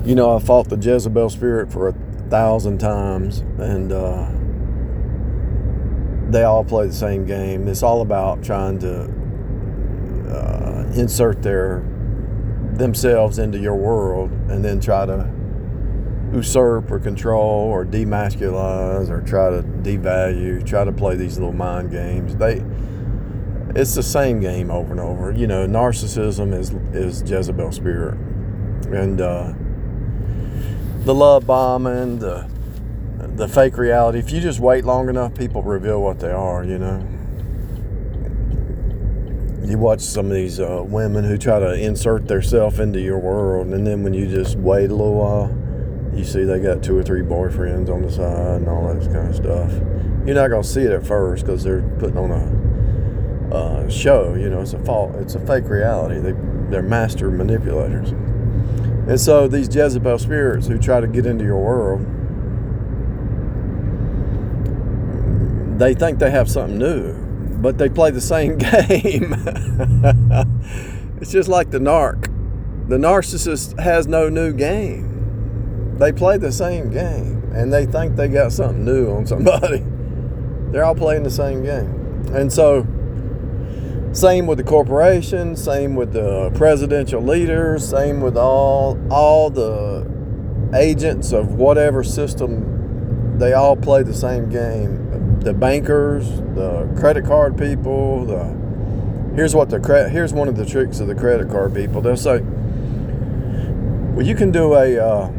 You know, I fought the Jezebel spirit for 1,000 times, and they all play the same game. It's all about trying to insert themselves into your world and then try to usurp or control or demasculize or try to devalue, try to play these little mind games. It's the same game over and over. You know, narcissism is Jezebel spirit. And the love bombing, the fake reality. If you just wait long enough, people reveal what they are, you know. You watch some of these women who try to insert themselves into your world, and then when you just wait a little while, you see they got 2 or 3 boyfriends on the side and all that kind of stuff. You're not going to see it at first because they're putting on a show, you know. It's a fake reality. They're master manipulators. And so these Jezebel spirits who try to get into your world, they think they have something new, but they play the same game. It's just like the narc. The narcissist has no new game. They play the same game, and they think they got something new on somebody. They're all playing the same game. And so, same with the corporation, same with the presidential leaders, same with all the agents of whatever system. They all play the same game. The bankers, the credit card people, here's one of the tricks of the credit card people. They'll say, well, you can do a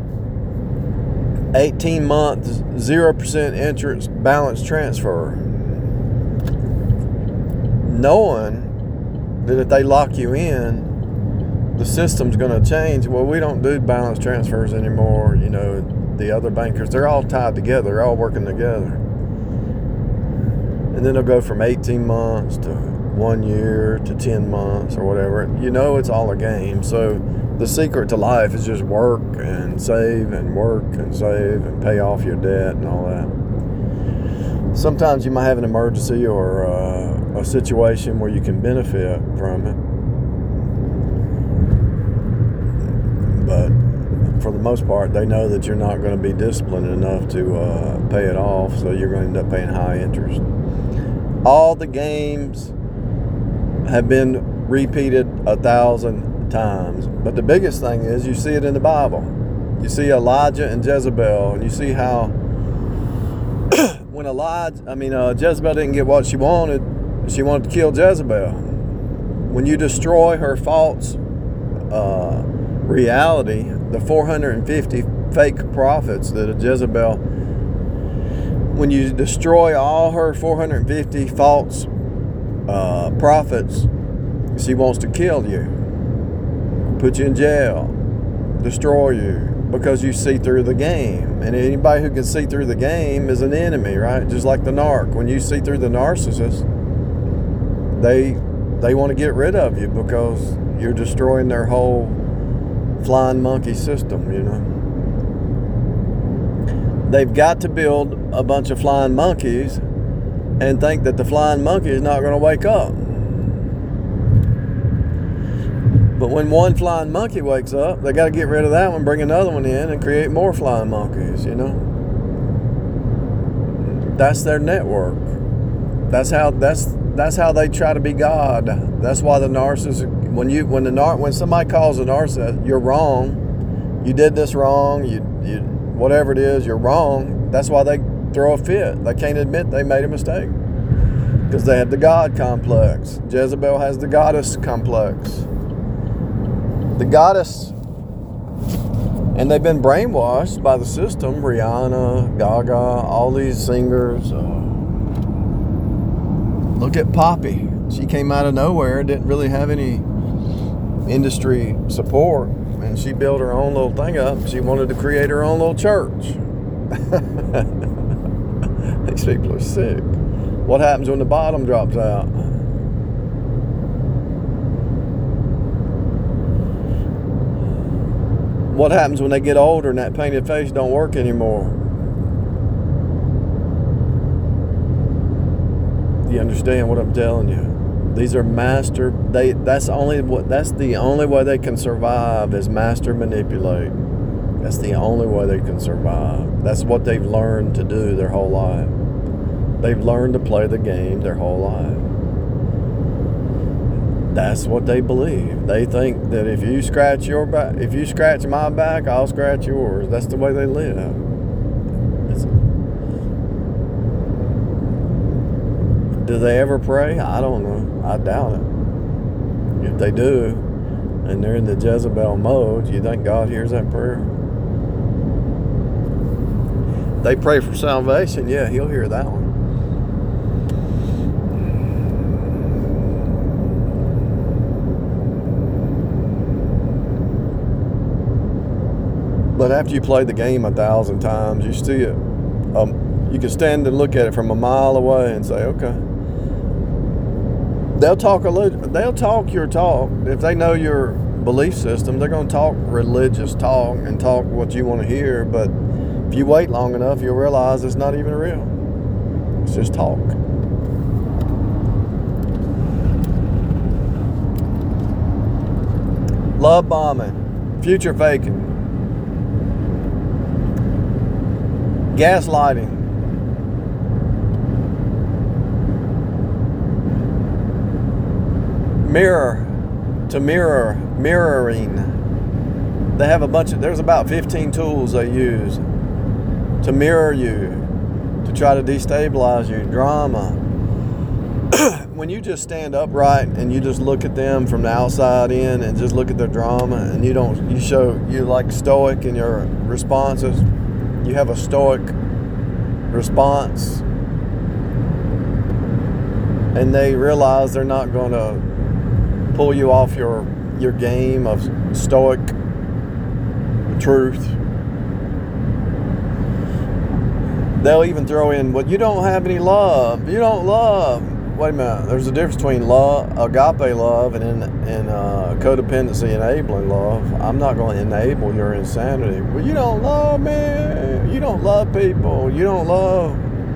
18-month 0% interest balance transfer, knowing that if they lock you in, the system's going to change. Well, we don't do balance transfers anymore. You know, the other bankers, they're all tied together. They're all working together. And then they'll go from 18 months to 1 year to 10 months or whatever. You know, it's all a game. So the secret to life is just work and save and work and save and pay off your debt and all that. Sometimes you might have an emergency or a situation where you can benefit from it. But for the most part, they know that you're not going to be disciplined enough to pay it off, so you're going to end up paying high interest. All the games have been repeated 1,000 times. But the biggest thing is you see it in the Bible. You see Elijah and Jezebel, and you see how when Jezebel didn't get what she wanted to kill Jezebel. When you destroy her false reality, the 450 fake prophets that a Jezebel, when you destroy all her 450 false prophets, she wants to kill you, put you in jail, destroy you, because you see through the game. And anybody who can see through the game is an enemy, right? Just like the narc. When you see through the narcissist, they want to get rid of you because you're destroying their whole flying monkey system, you know. They've got to build a bunch of flying monkeys and think that the flying monkey is not going to wake up. But when one flying monkey wakes up, they got to get rid of that one, bring another one in, and create more flying monkeys, you know. That's their network. That's how they try to be God. That's why the narcissist, when somebody calls a narcissist, you're wrong, you did this wrong, you whatever it is, you're wrong. That's why they throw a fit. They can't admit they made a mistake because they have the God complex. Jezebel has the goddess complex. The goddess, and they've been brainwashed by the system. Rihanna, Gaga, all these singers. Look at Poppy. She came out of nowhere, didn't really have any industry support, and she built her own little thing up. She wanted to create her own little church. These people are sick. What happens when the bottom drops out? What happens when they get older and that painted face don't work anymore? You understand what I'm telling you? These are master. That's the only way they can survive is master manipulate. That's the only way they can survive. That's what they've learned to do their whole life. They've learned to play the game their whole life. That's what they believe. They think that if you scratch my back, I'll scratch yours. That's the way they live. Do they ever pray? I don't know. I doubt it. If they do, and they're in the Jezebel mode, you think God hears that prayer? They pray for salvation. Yeah, He'll hear that one. But after you play the game 1,000 times, you see it. You can stand and look at it from a mile away and say, okay. They'll talk your talk. If they know your belief system, they're going to talk religious talk and talk what you want to hear. But if you wait long enough, you'll realize it's not even real. It's just talk. Love bombing, future faking, gaslighting, mirroring. They have there's about 15 tools they use to mirror you, to try to destabilize you. Drama. When you just stand upright and you just look at them from the outside in and just look at their drama, and you're like stoic in your responses. You have a stoic response, and they realize they're not going to pull you off your game of stoic truth. They'll even throw in, well, you don't have any love. You don't love. Wait a minute. There's a difference between love, agape love, and codependency enabling love. I'm not going to enable your insanity. Well, you don't love me. You don't love people. You don't love.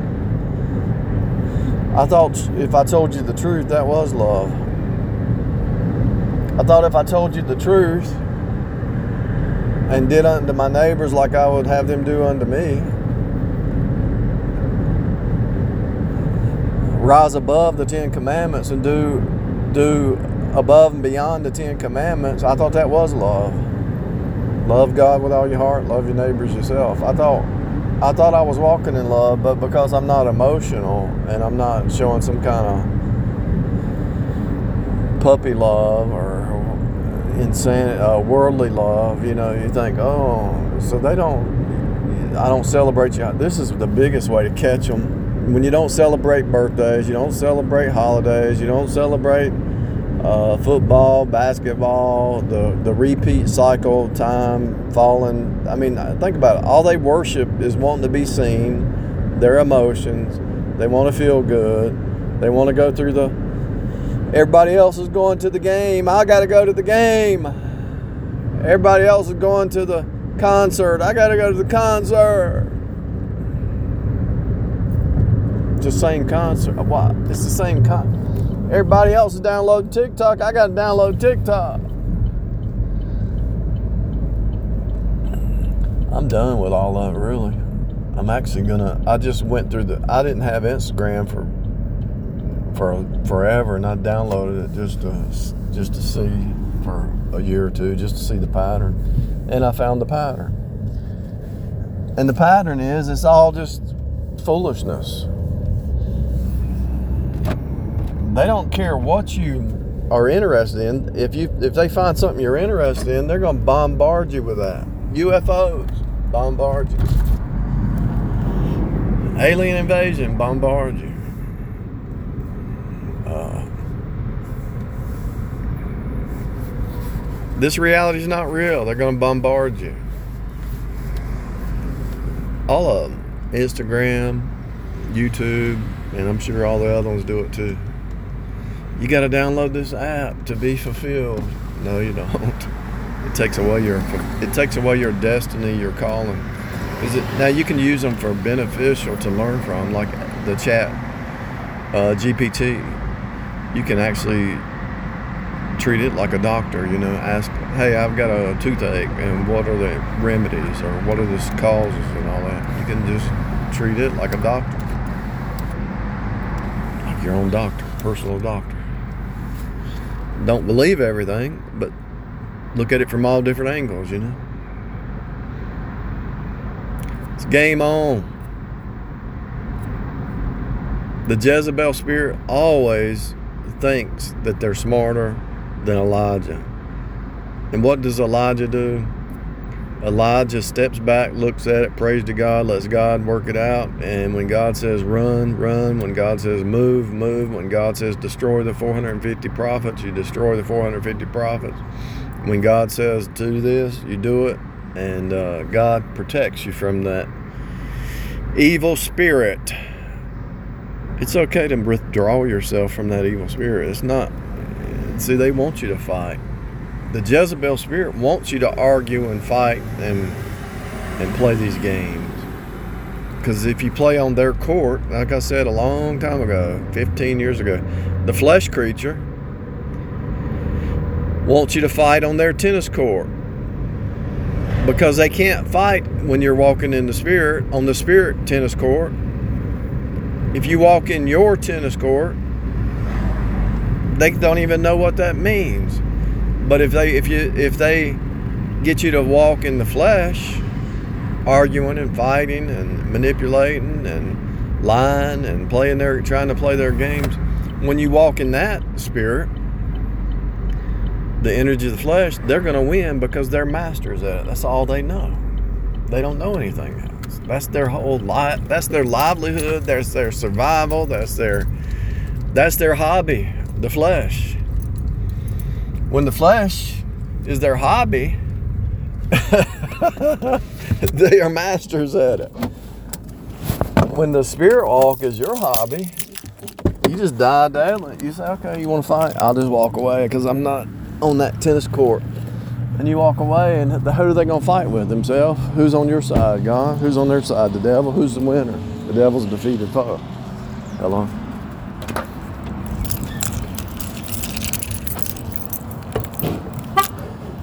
I thought if I told you the truth, that was love. I thought if I told you the truth and did unto my neighbors like I would have them do unto me, rise above the 10 Commandments and do above and beyond the 10 Commandments, I thought that was love. Love God with all your heart, love your neighbors yourself. I thought I was walking in love, but because I'm not emotional and I'm not showing some kind of puppy love or insane worldly love, you think, oh, so I don't celebrate you. This is the biggest way to catch them. When you don't celebrate birthdays, you don't celebrate holidays, you don't celebrate football, basketball, the repeat cycle, time, falling. I mean, think about it. All they worship is wanting to be seen, their emotions. They want to feel good. They want to go through everybody else is going to the game. I got to go to the game. Everybody else is going to the concert. I got to go to the concert. It's the same concert. What? It's the same concert. Everybody else is downloading TikTok. I got to download TikTok. I'm done with all of it, really. I'm actually I just went through I didn't have Instagram for forever, and I downloaded it just to see for a year or two, just to see the pattern. And I found the pattern. And the pattern is, it's all just foolishness. They don't care what you are interested in. If they find something you're interested in, they're going to bombard you with that. UFOs, bombard you. Alien invasion, bombard you. This reality is not real. They're going to bombard you. All of them. Instagram, YouTube, and I'm sure all the other ones do it too. You got to download this app to be fulfilled. No, you don't. It takes away your destiny, your calling. Now you can use them for beneficial to learn from, like the chat GPT. you can actually treat it like a doctor. Ask, hey, I've got a toothache, and what are the remedies, or what are the causes, and all that. You can just treat it like a doctor, like your own doctor, personal doctor. Don't believe everything, but look at it from all different angles. It's game on. The Jezebel spirit always thinks that they're smarter than Elijah. And what does Elijah do? Elijah steps back, looks at it, prays to God, lets God work it out. And when God says run, run. When God says move, move. When God says destroy the 450 prophets, you destroy the 450 prophets. When God says do this, you do it. And God protects you from that evil spirit. It's okay to withdraw yourself from that evil spirit. It's not. See, they want you to fight. The Jezebel spirit wants you to argue and fight and play these games. Because if you play on their court, like I said a long time ago, 15 years ago, the flesh creature wants you to fight on their tennis court. Because they can't fight when you're walking in the spirit, on the spirit tennis court. If you walk in your tennis court, they don't even know what that means. But if they get you to walk in the flesh, arguing and fighting and manipulating and lying and trying to play their games, when you walk in that spirit, the energy of the flesh, they're going to win because they're masters at it. That's all they know. They don't know anything else. That's their whole life. That's their livelihood. That's their survival. That's their hobby, the flesh. When the flesh is their hobby, they are masters at it. When the spirit walk is your hobby, you just die daily. You say, okay, you want to fight? I'll just walk away because I'm not on that tennis court. And you walk away, and who are they going to fight with? Themselves? Who's on your side? God? Who's on their side? The devil? Who's the winner? The devil's a defeated foe. Hello?